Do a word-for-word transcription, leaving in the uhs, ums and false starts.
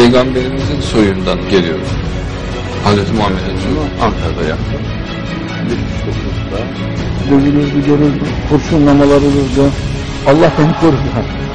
Peygamberimizin soyundan geliyoruz. Hazreti Muhammed'in soyu Ankara'da yaktı. yetmiş dokuzda dövülürdü, görüldü, kurşunlamalar olurdu. Allah beni korudu.